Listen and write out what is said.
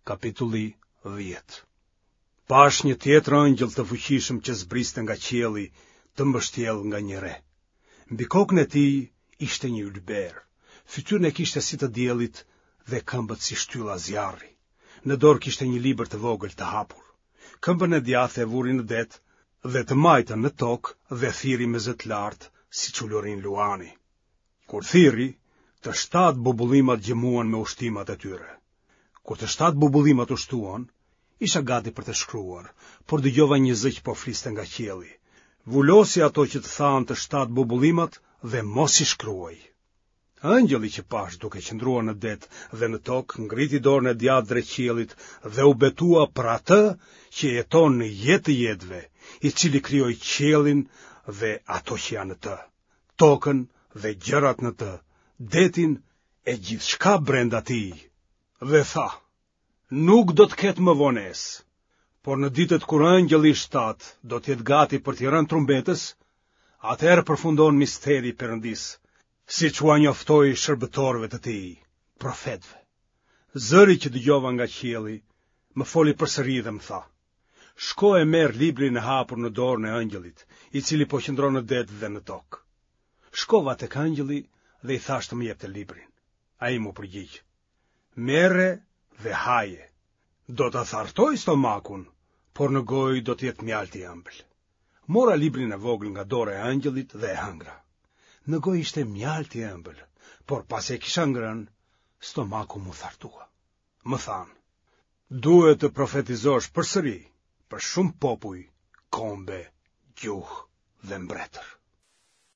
Kapitulli 10. Pash një tjetër angjëll të fuqishëm që zbriste nga qielli të mbështjell nga një re. Mbi kokën e tij ishte një ylber, fytyrën e kishte si të diellit dhe këmbët si shtylla zjarri. Në dorë kishte një libër të vogël të hapur. Këmbën e djathtë e vuri në det dhe të majtën në tokë dhe thirri me zë të lartë si çulorin luani. Kur thirri, të 7 bubullimat gjëmuan me ushtimat e tyre. Kur të 7 bubullimat u shtuan, isha gati për të shkruar, por dëgjova një zë që po fliste nga qielli. Vulosi ato që të thanë të 7 bubullimat dhe mos i shkruaj. Angjëlli që pash duke qëndruar në det dhe në tokë ngriti dorën e djathtë drejt qiellit dhe u betua për atë që jeton në jetë të jetëve, i cili krijoi qiellin dhe ato që janë në të, tokën dhe gjërat në të, detin e gjithçka brenda tij. Dhe tha: nuk do të ketë më vonesë, por në ditët kur angjëlli 7 do të jetë gati për t'i rënë trumbetës, atëherë përfundon misteri i Perëndis, siç ua njoftoi shërbëtorëve të tij, profetëve. Zëri që dëgjova nga qielli më foli përsëri dhe më tha: shko e merr librin e hapur në dorën e angjëllit, i cili po qëndron në det dhe në tokë. Shkova tek angjëlli dhe i thash të më jepte librin. Ai më përgjigj: merre dhe haje. Do të thartoj stomakun, por në gojë do të jetë mjalt i ëmbël. Mora librin e vogël nga dora e angjëllit dhe e hëngra. Në gojë ishte mjalt i ëmbël, por pas e kisha ngrënë, stomaku mu thartua. Më thanë: duhet të profetizosh përsëri për shumë popuj, kombe, gjuhë dhe mbretër.